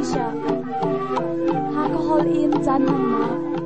sha ha ko hol in chan nang na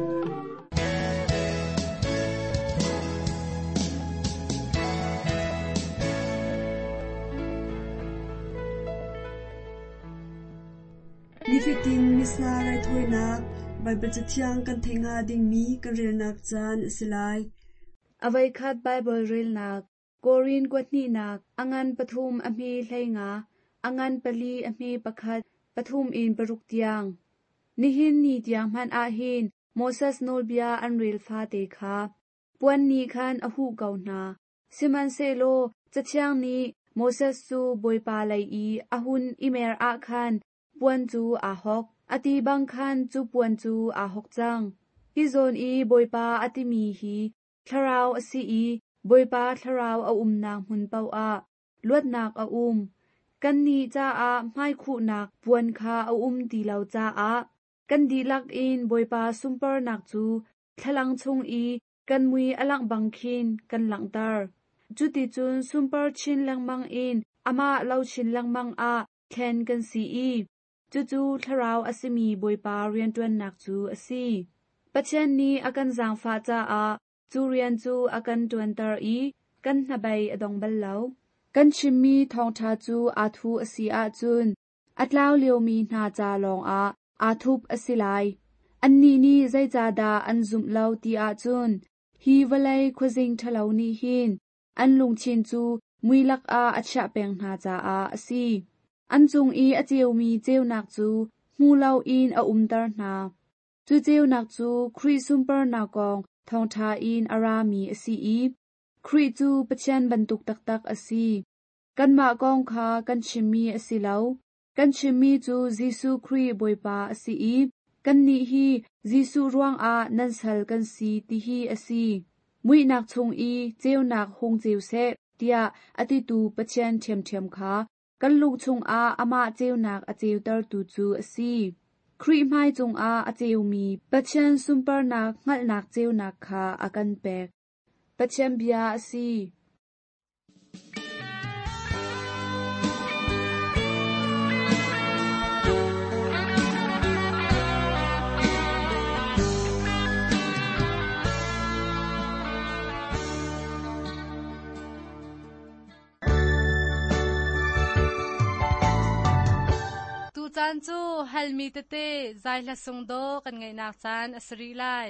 Nifitin misna rai thoinak Bible chatiang kan thenga ding mi kan relnak chan silai avai khat Bible relnak Korin kwatni nak angan pathum ami hlainga angan pali ami pakhat pathum in paruk tiang nihin ni tiang man a hin Moses nolbia anril fa te kha puan ni khan ahu kauna siman selo chatiang ni Moses su boipa lai I ahun imer a khan puan chu ahok ati bang khan chu puan chu ahok chang izon I boipa ati mi hi tharau asi I boipa tharau a nang hun pau a luat nak a kan ni cha a mai khu nak puan kha a ti lau cha a kan di lak in boipa sumper nak chu thalang chung I kan mui alak bangkhin kan langtar chuti chun sumper chin langmang in ama lau chin langmang a thlen kan si I chu tharau asimi boipa rian tuan nak chu asi pachen ni akan jang fa cha a chu rian chu akan tuan tar I kan nabai adong bal lau kan chimmi thong tha chu athu asi a chun atlaw liomi na cha long a athup asilai anni ni zai cha da an zum lau ti a chun hi walai khojing thalo ni hin an lungchin chu muilak a acha peng na cha a asi an chung I achiu mi cheu nak chu mu lau in a tar na chu cheu nak chu khri sumper na kong thong tha in arami asi I khri chu pachen bantuk tak tak asi kan ma kong kha kan chimmi asi lau kan chimmi chu Jesu khri boipa asi I kan ni hi Jesu ruang a nan sal kan si ti hi asi mui nak chung I cheu nak hung cheu se tia ati tu pachen them them kha kan lung chung a ama cheu nak a cheu tar tu chu asi khri mai chung a cheu mi pachen sumper nak ngal nak cheu nak kha akan pek pachen bia asi chan chu halmi te zai la sung do kan ngai nak chan asri lai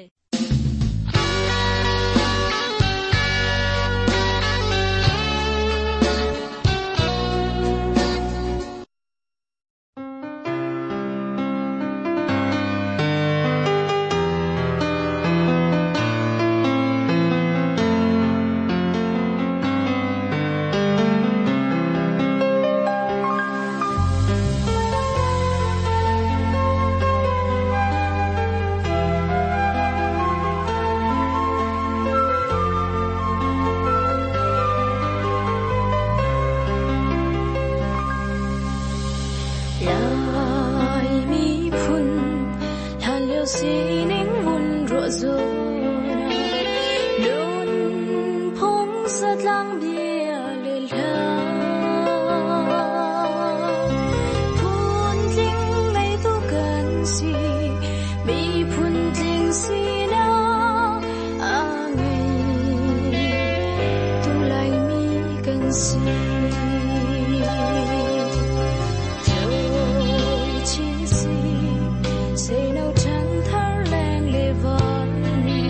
Say no chẳng thar leng le von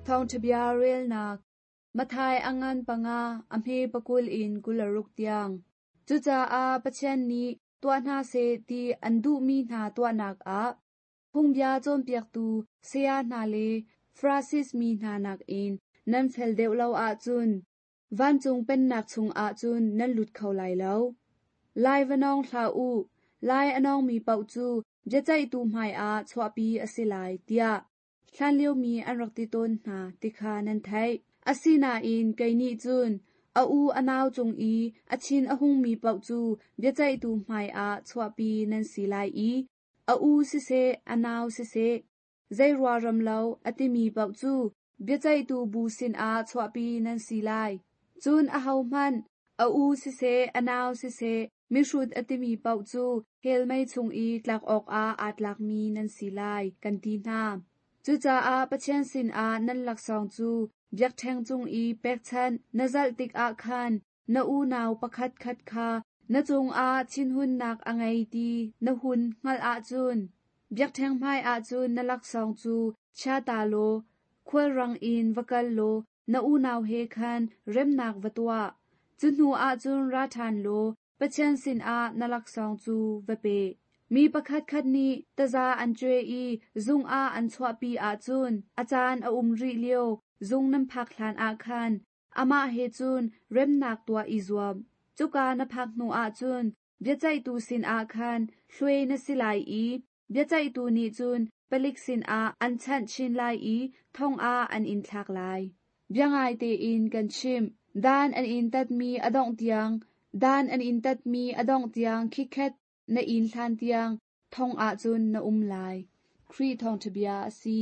ทองทบยาเรลนักมาทายอังันปังาอำเฮปกุลอินกุลรุกเตียงจุจาอาปะเชนนี้ตัวนาเซตีอันดูมีนาตัวนักอาพุงยาจอมเปียกตูเซียนาเลฟราซิสมีนานักอินนั่นเซลเดวเลาอาจุนวันจุงเป็นนักชุงอาจุนนั่นหลุดเข้าไหลแล้วลายวนองทาอูลายอนองมีเป่าจูเจใจตูหมายอาชวปีอสิลายเตียฉันเลี้ยวมีอันรักติตนนาติคานันไทยอสินาอินไกนี่จุนอูอนาวจงอีอชินอหุงมีเป่าจูเจใจตูหมายอาชวปีนันสิลายอีอูสิเซอนาวสิเซใจรัวรำเล่าอติมีเป่าจูเจใจตูบูสินอาชวปีนันสิลายจุนอาเฮามันอูสิเซอนาวสิเซมิชุดอติมีเป่าจูเฮลไม่ชงอีหลักออกอาจหลักมีนันสิลายกันตีนาจูจาอาปะเชนสินอานันหลักสองจูเบียกแทงจงอีเป็กชันนจัลติกอาคันนอูนาวประคัดคัดคานจงอาชินหุนนักอังไงตีนหุนงัลอาจุนเบียกแทงไม้อาจุนนหลักสองจูชาตาโลควยรังอินวกัลโลนอูนาวเฮคันเร็มนักวตัวจุนหูอาจุนราทานโลปะเชนสินอานลักสองจูเวเปมีประคัดคัดนี้ตาจาอันเจอีซุงอาอันชวปีอาจุนอาจารย์อุมริเลียวซุงน้ำพักหลานอาคันอามาเฮจุนเร็มนักตัวอิจวมจุกานพักนูอาจุนเบียใจตูสินอาคันช่วยนสิลายอีเบียใจตูนี้จุนปลิกสินอาอันชันชินลายอีท่องอาอันอินทักลายเบียงไอเตอินกันชิมด้านอันอินตัดมีอดองเตียงด้านอันอินตัดมีอดองเตียงคิดแคทในอินทานเตียงท่องอาจุนนลายครีท่องทบยาซี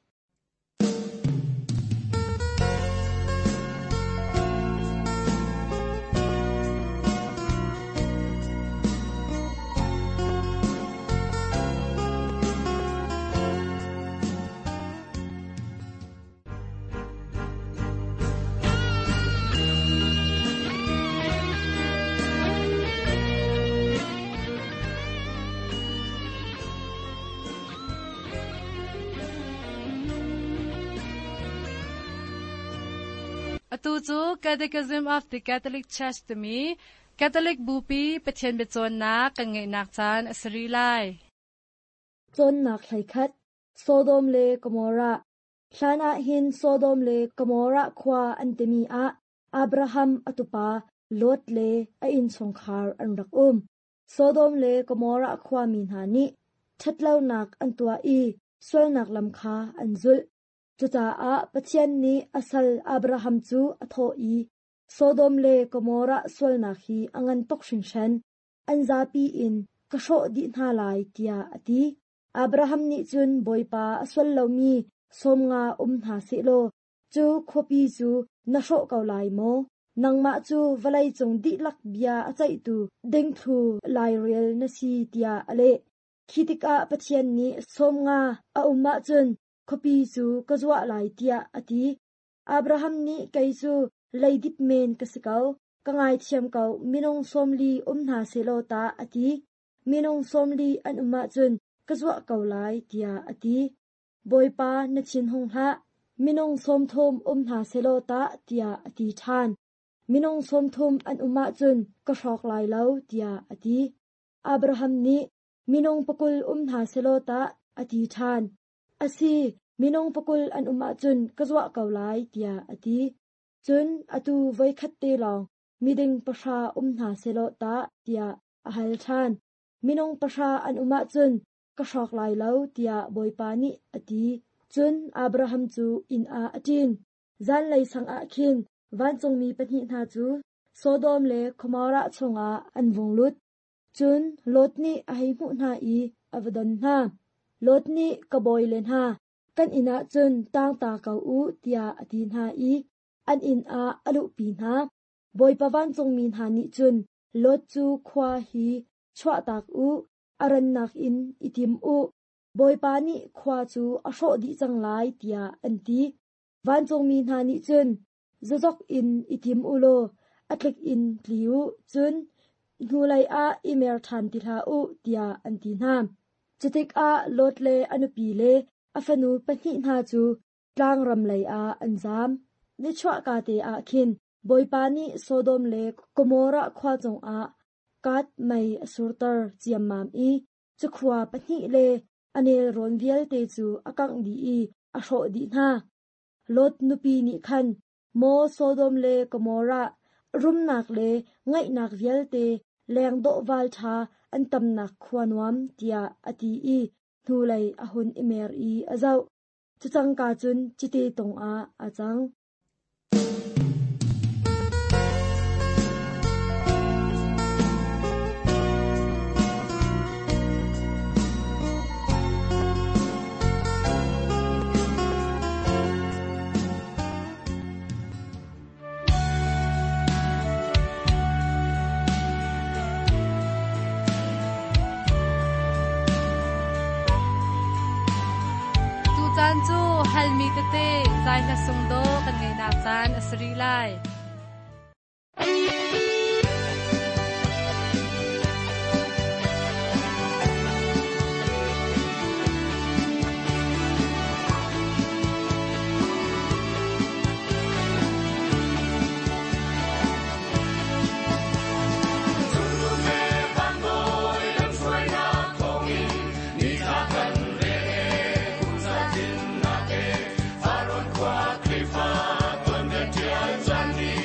ตูจู Catechism of the Catholic Church ตมี Catholic บูปีปะเทียนเบจวนนากันไงนักจานอสรีไลจนนักไลคัดโซโดมเลกมอระชานาหินโซโดมเลกมอระควาอันเตมีอับราฮัมอตุปาโลดเลอินสงคาร์อันรักโซโดมเลกมอระความินหานิชัดเล่านักอันตัวอีสวยนักลำคาอันซุลจุจาปะเชียนนี้อสัลอับราฮัมจูอโทอีโซโดมเลกมอระสวยนักฮีอังันตกชิงชันอันซาปีอินกะโชดินาลายตียอติอับราฮัมนิจุนบอยปาสวลลามีสมงาหาสิโลจูโคปีจูนโชเกาลายโมนังมาจูวลัยจงดิลักเบียอใจตูเด้งทูลายเรียลนสีตียอเลคิติกาปะเชียนนี้สมงามาจุนคบีจูกจวะลายเตียอติอับราฮัมนี้ไกจูไลดิบเมนกสิเกากังไอเทียมเกามินงสมลีหาเซโลตาอติมินงสมลีอันมาจุนกจวะเกาลายเตียอติบอยปานชินหงฮะมินงสมทมหาเซโลตาเตียอติทานมินงสมทมอันมาจุนกชอกลายเล่าเตียอติอับราฮัมนี้มินงปกุลหาเซโลตาอติทานอาศีมินงปกุลอันมาจุนกจวะเกาลายเตียอติจุนอตูไว้คัดเตลองมิดิงประชาหาเซโลตาเตียอาฮัลทานมินงประชาอันมาจุนกชอกลายเล่าเตียบอยปานิอติจุนอับราฮัมจูอินอาอตินจันไลสังอาคินวันจงมีปณิธาจูโซโดมเลคมาระชงอาอันวงลุดจุนลดนี้อหิมุนาอีอวดันนาลดนี้กบอยเลนฮากันอินาจุนต่างตาเกาอูเตียอตินฮาอีอันอินอาอลุปีนาบอยปะวันจงมีหานิจุนลดจูควาฮีชวตากอูอารันนักอินอิติมอูบอยปานิควาจูอโชดิจังไลเตียอันตีวันจงมีหานิจุนจกอินอิติมอูโลอัตลิกอินพลิวจุนนูไลอาอิเมรทันติลาอูเตียอันตีนามจุติกอาลดเลอนุปีเลอฟนูปะนินาจู tlang ram lei a anjam ni chwa ka te a khin boipani Sodom le Gomora khwa jong a kat mai asurtar chiamam i chukhwa pahni le anel ron vial te chu akang di i a hro di na Lot nupi ni khan mo Sodom le Gomora rumnak le ngai nak vial te leng do wal tha antam nak khwanwam tia ati i thulai ahun imer i azau chuchang ka chun chite tong a achang chan chu halmi te zai na sung do kan ngai na chan asri lai Sunday.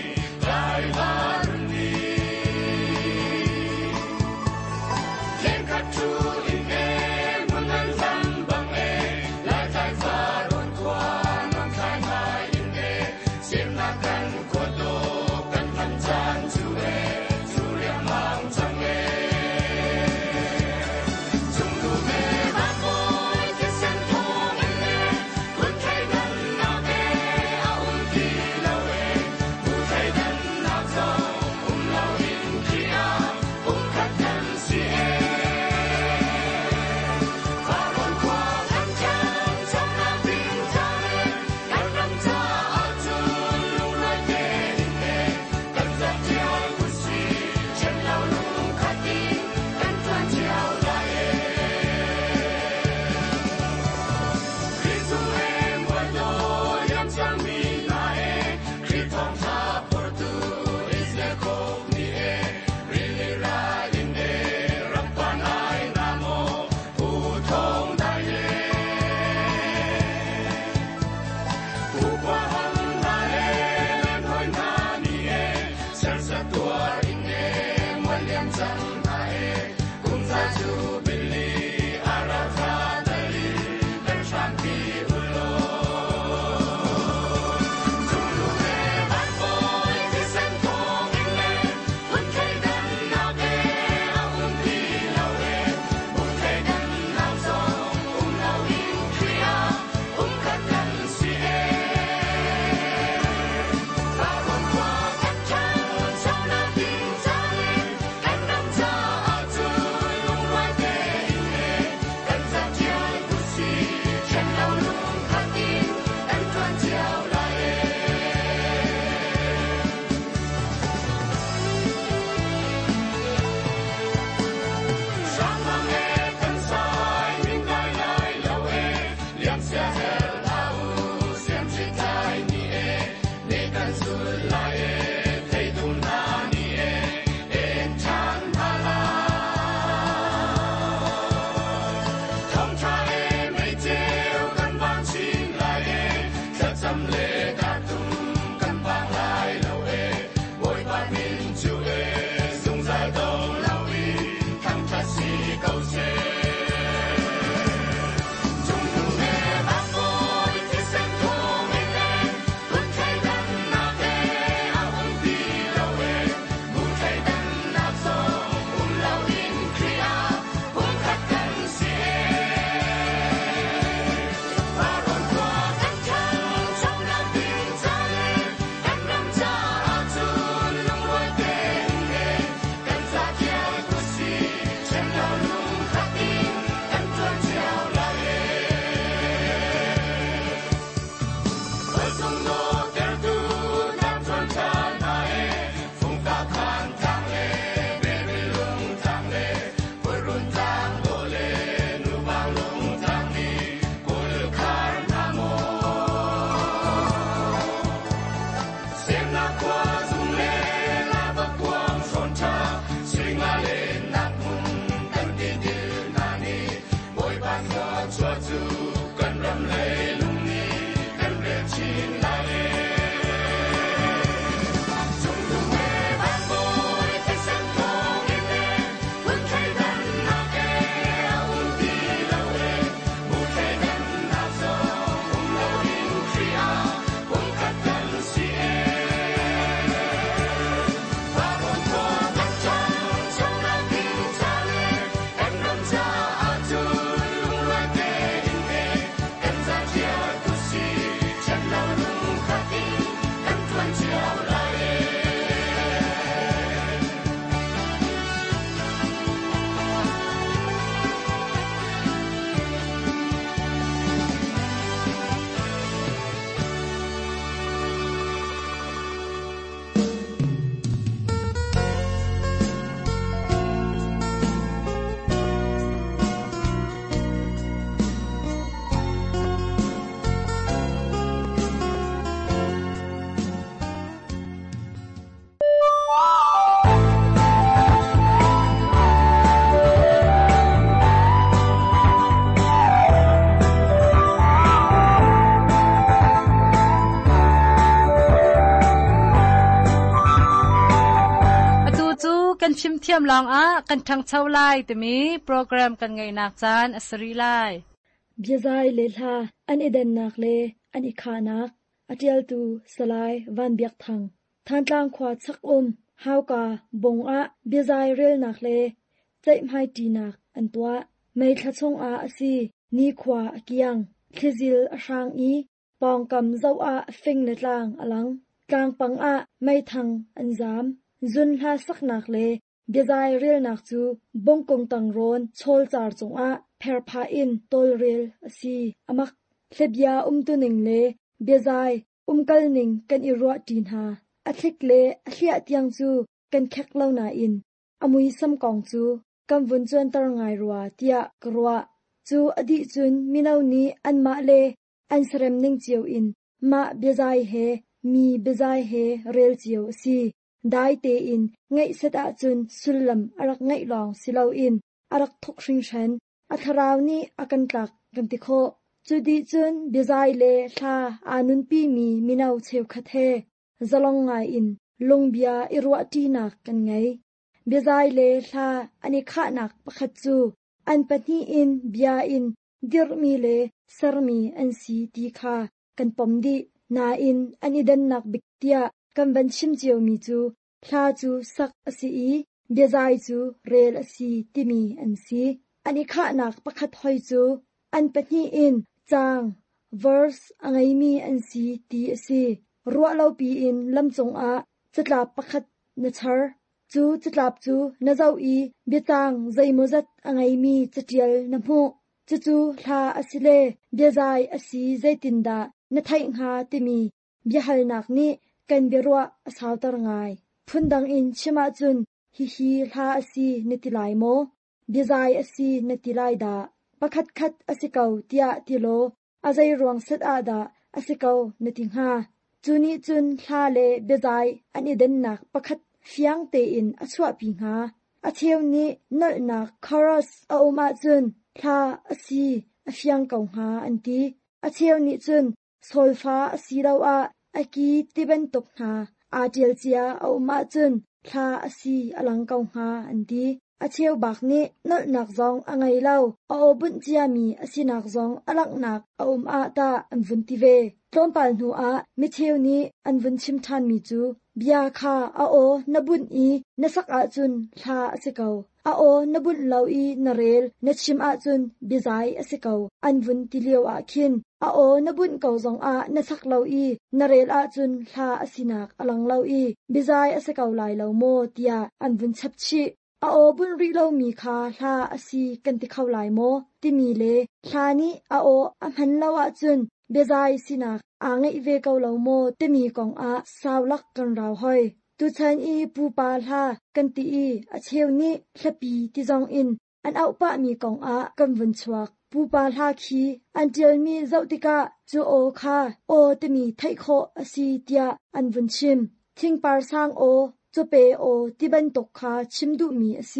กันชิมเทียมลองกันทั้งเท่าไล่แต่มีโปรแกรมกันไงนักจานอสรีไลเบียใจเลลาอันเอเดนนักเลอันอีขานักอเทียลตูสลายวันเบียกทังท่านตางขวาชักฮาวกาบงเบียใจเรลนักเลใจไม่ตีนักอันตัวไม่ทัดชงอสีนี่ขวาเกียงทิซิลอช่างปองกำเจ้าฟิงเลตลางอลังกลางปังไม่ทังอันจามจุนลาสักนักเลเบียใจเรียลนักจูบงกงตังโรนโชลจาร์จงเพร์พาอินตอลเรลสีอมักเล็บยาตุนิงเลเบียใจกัลนิงกันอิรัวดินหาอัทลิกเลอัทลิอาเตียงจูกันแคกเล่านาอินอมุยซัมกองจูกำวุนจวนตรไงรัวเตียกรัวจูอดีจุนมินาวนีอันมาเลอันเสรมนิงเจียวอินมาเบียใจเฮมีเบียใจเฮเรลเจียวสีได้เตอินไงเสดาจุนสุลลัมอารักไงลองสิเลาอินอารักทุกชิงฉันอัทราวนี้อากันตักกันติโคจุดีจุนเบียใจเลชาอานุนปีมีมินาวเชวคาเทจะลองไงอินลงเบียอิรัวตีนักกันไงเบียใจเลชาอันนี้ข้านักประคัดจูอันปนีอินเบียอินดิรมีเลสรมีอันสีตีคากันปมดีนาอินอันนี้ดันนักบิกเตียกันบันชิมเจียวมีจูพลาจูสักอสีเบียใจจูเรลอสีติมีอันสีอันนี้ข้านักประคัดหอยจูอันปนีอินจาง verse อังไงมีอันสีตีอสีรัวเราปีอินลำจงจะลาประคัดนชาร์จูจะลาบจูนเจ้าเบียจางใจมุจัดอังไงมีจะเดียลน้ำหูจูลาอสิเลเบียใจอสีใจตินดานไทยหาติมีเบียหัลนักนี้กันเบียรัวสาวตรงไงพุนดังอินชิมาจุนฮิลาอสีนติไลโมเบียใจอสีนติไลดาประคัดคัดอสิเกาเตียติโลอาใจรวงสัดดาอสิเกานติงหาจูนี้จุนลาเลเบียใจอันนี้เดินนักประคัดเฟียงเตอินอชวปิงหาอาเทียวนี้นลนักคอรัสอุมาจุนลาอสีเฟียงกงหาอันตีอาเทียวนี้จุนโซลฟ้าอสีเราอากีติเป็นตกหาอาเดียลเจียอุมาจุนลาอสีอลังกงหาอันตีอาเทียวบักนี้นลนักจงอังไงเล่าบุญเจียมีอสีนักจงอลักนักตาอันวุนติเวต้นปัลหัวมิเทียวนี้อันวุนชิมทันมีจูเบียคานบุญนสักจุนลาอสิเกานบุญเลานเรลนชิมจุนบิใจอสิเกาอันวุนติเลียวคินนบุญเกาจงนสักเลานเรลจุนลาอสินักอลังเลบิใจอสิเกาลายเลาโมเตียอันวุนชับชีบุญริเลามีคาลาอสิกันติเขาลายโมติมีเลลานี้อัมหันเลาจุนเบใจสินักไงเวเกาเลาโมติมีกองสาวลักกันราวหอยตุชันปูปาลากันตีอาเชวนี้ทปีที่จงอินอันเอาปะมีกองกันวันชวักปูปาลาคีอันเจลมีเจ้าติกาจูคาติมีไทโคอสีเตียอันวันชิมทิ้งปาร์สางจูเปติบันตกคาชิมดุมีอสี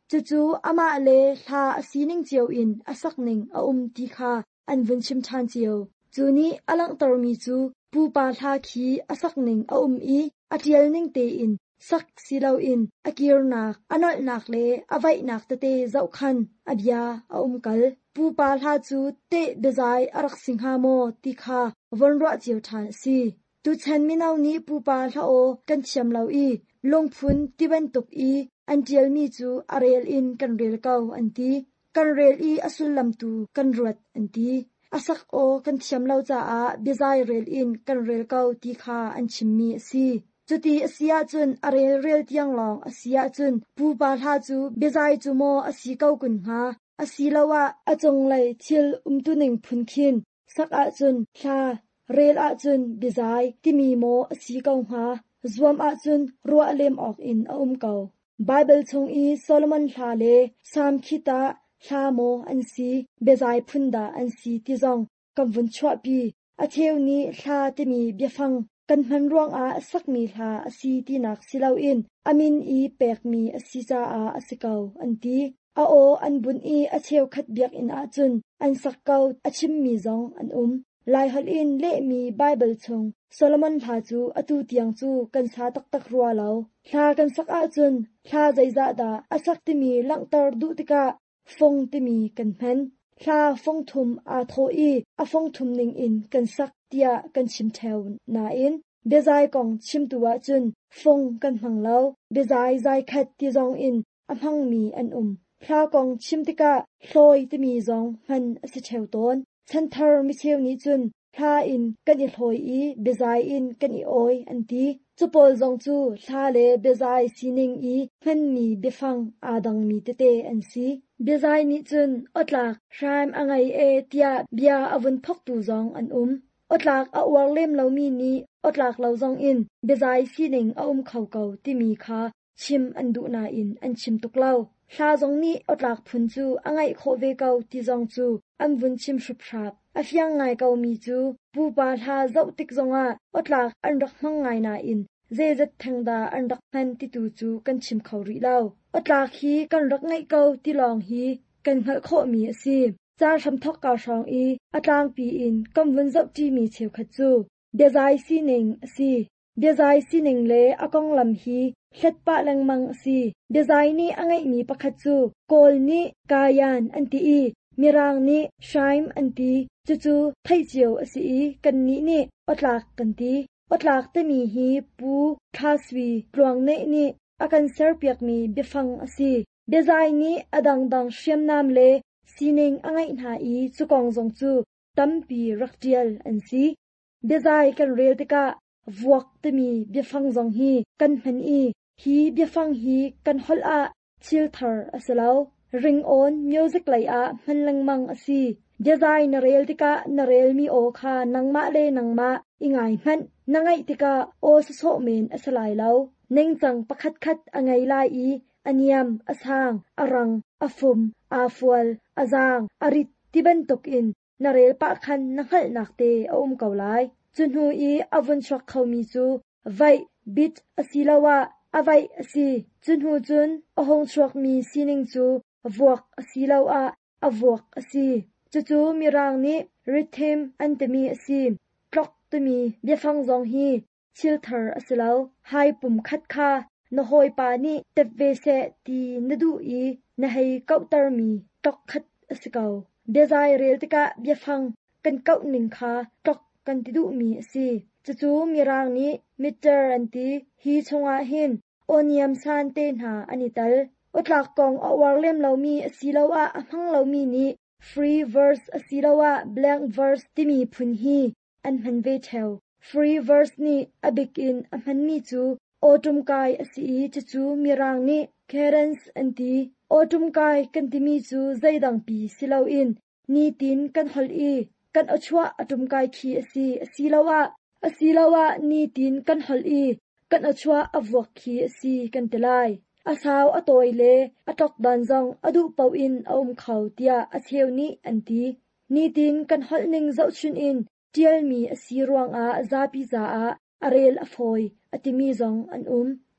จูอามาเลทาสีนิงเจียวอินอสักนิงตีคาอันวินชิมทานเจียวจูนี้อลังตรมีจูปูปาทาคีอสักนิงอีอเทียลนิงเตอินสักสีเหลาอินอกิรนักอนอลนักเลอวัยนักเตเจ้าคันอบยากัลปูปาทาจูเตเบซายอรักสิงหาโมตีคาวันรัวเจียวทานซีตุชันมินาวนี้ปูปาทาโอกันเชียมเหลาอีลงพุนที่บันตุกอีอันเจียลมีจูอาเรลอินกันเรลเกาอันตีกันเรลอีอสุลลำตูกันรวดอันตีอาศักโอกันเชียมเหลาจ้าเบซายเรลอินกันเรลเกาตีคาอันชิมมีซีจุดีอาศิยาจุนอาเรลเรลที่ยังลองอาศิยาจุนปูปาทาจูเบซายจูโมอาศิเกากุนหาอาศิลาวะอาจงไลทิลตุนิงพุนคินสักอาจุนชาเรลอาจุนเบซายที่มีโมอาศิเกาหาซวมอาจุนรัวเลมออกอินเกาไบเบิลชงอีโซโลมอนลาเลสามคิตาลาโมอันซีเบซายพุนดาอันซีที่จงกำวุนชวปีอาเทวนี้ลาที่มีเบียฟังกันมันร่วงสักมีลาอาซีที่นักสิลาอินอามินอีเปกมีอาซิจาอาสิเกาอันตีอาโออันบุญอีอาเทวขัดเบียกอินอาจุนอันสักเกาอาชิมมีจงอันลายฮัลอินเลมีไบเบิลชงโซโลมอนพาจูอตูเตียงจูกันชาตักรัวเหลาลากันสักอาจุนลาใจจาดาอาสักที่มีลังตรดุติกาฟงที่มีกันเพนลาฟงทุมอาโทอีอาฟงทุมนิงอินกันสักเตียกันชิมเทวนาอินเบซายกองชิมตัวจุนฟงกันหังเหลาเบซายใจขัดที่จงอินอาหังมีอันลากองชิมติกาโลยที่มีจงมันสิเทวตนฉันเธอมิเชลนี้จุนลาอินกันอีลอยอีเบซายอินกันอีโอยอันตีจุปอลจงจูลาเลเบซายซีนิงอีมันมีเบฟังอาดังมีเตเตอันซีเบซายนี้จุนอดลักรามอังไงเตียเบียอวุนพกตูจงอันอดลักอวางเล่มเหลามีนี้อดลักเหลาจงอินเบซายซีนิงเขาเกาที่มีคาชิมอันดูนาอินอันชิมตุกเล่าลาจงนี้อดลักพุนจูอังไงโคเวเกาที่จงจูอันวุนชิมชุบชับอาฟยังไงเกามีจูปูปาลาเจ้าติกจงอดลักอันรักมังไงนาอินเจจัดทังดาอันรักพันที่ตูจูกันชิมเขารีเล่าอดลักฮีกันรักไงเกาที่ลองฮีกันหักโคมีซีจ้าทำทอกกาชองอีอัตลางปีอินกำวุนเจ้าที่มีเชียวขัดจูเดซายซีนิงซีเดซายซีนิงเลอากงลำฮีเล็ดปะลังมังซีเดซายนี้อังไงมีปะขัดจูโกลนี้กายันอันตีมีรางนี้ชายมอันตีจู่ไทยเจียวอสีกันนี้อดลักกันตีอดลักแต่มีฮีปูคาสวีกลวงเนนี้อากันเซอร์เปียกมีเบฟังอสีเดซายนี้อดังเชียมนามเลซีนิงอังไงหาจุกองจงจูตัมปีรักเดียลอันซีเดซายกันเรียลติกาวกแต่มีเบฟังจงฮีกันมันฮีเบฟังฮีกันฮอลชิลเทอร์อสลาวริงออนมิวสิกไลมันลังมังอสีเดซายนเรลติกานเรลมีโอคานังมาเลนังมาอิงไงมันนังไงติกาโอสโซเมนอสลายลาวเน่งจังปะคัดอังไงลายอันยามอสางอรังอฟุมอาฟวลอาจางอริตที่บันตกอินนเรลปะคันนักหนักเตเกาไลจุนหูอวุนชกเขามีจูไวบิดอสีลาวะอไวอสีจุนหูจุนอหงชกมีซีนิงจูวกอสีลาวะอวกอสีจู่มีรางนี้ริทึมอันตมีอสีกลอกตมีเบียฟังจงฮีชิลเทอร์อสีลาวไฮปุ่มคัดคานหอยปานีเตเวเซตีนดูนให้เกาตรมีตอกคัดอสิเกาเดซายเรลติกาเบียฟังกันเกาหนึ่งคาตอกกันติดูมีสิจู่มีรางนี้มิเตอร์อันตีฮีชงอาหินโอเนียมซานเตนหาอันิตัลอดลักกองอวาร์เลมเหลามีอสีลาวะหังเหลามีนี้ free verse อสีลาวะ blank verse ที่มีพุนฮีอันมันเวเทล free verse นี้อบิกอินอันมันมีจูโอตุมกายอสีจู่มีรางนี้ Cadence อันตีโอตุมกายกันที่มีจูใจดังปีสิลาวอินนีตินกันฮอลกันอชัวอตุมกายขีอสีลาวะนีตินกันฮอลกันอชัวอวกขีอสีกันเตลายอาสาวอตอยเลอตอกดันจงอดูเปาอินเขาเตียอเชวนี้อันตีนีตินกันฮอลนิงเจ้าชุนอินเทียลมีอสีรวงซาปิซาอเรลอฟอยอติมีจงอัน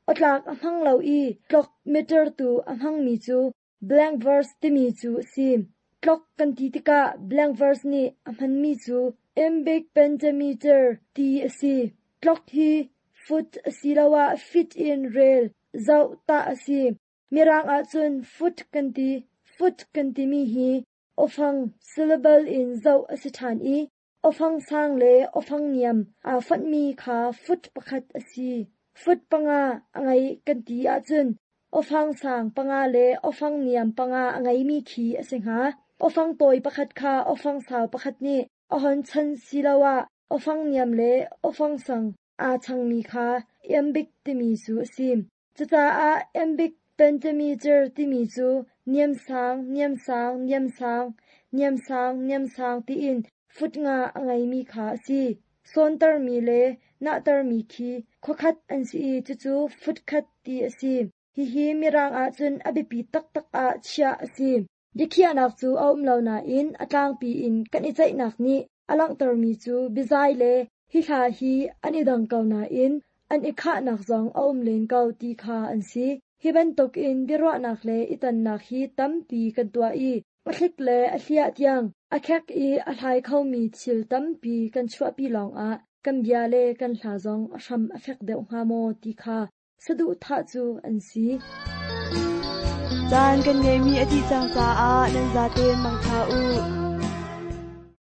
otlak amhang lo I clock meter tu amhang mi chu blank verse ti mi chu sim clock kan ti tika blank verse ni amhan mi chu iambic pentameter ti asi clock hi foot asilawa fit in rail zau ta asi mirang a chun foot kan ti mi hi ofang syllable in zau asithan I ofang sang le ofang niam a fat mi kha foot pakhat asi foot panga angai kan ti a chun ofang sang panga le ofang niam panga angai mi khi asingha ofang toy pakhat kha ofang saw pakhat ni ahon chan silawa ofang niam le ofang sang a chang mi kha iambic ti mi chu sim chuta a iambic pentameter ti mi chu niam sang ti in foot nga angai mi kha si son tar mi le na tar mi khi khokhat an si chu foot khat ti asi hi mirang a chun abipi tak a chia asi dikhia nak chu aum lo na in atlang pi in kan I chai nak ni alang tar mi chu bizai le hi kha hi ani dang kau na in an ikha nak zong aum len kau ti kha an si hi ban tok in dirwa nak le itan nak hi tampi kan tua I athik le athia tiang akhek I athai khau mi chil tampi kan chua pi long a kan bia le kan hla zong asham afek deuh nga mo ti kha sadu tha chu an si chan kan nge mi ati chang cha a nan za te mang tha u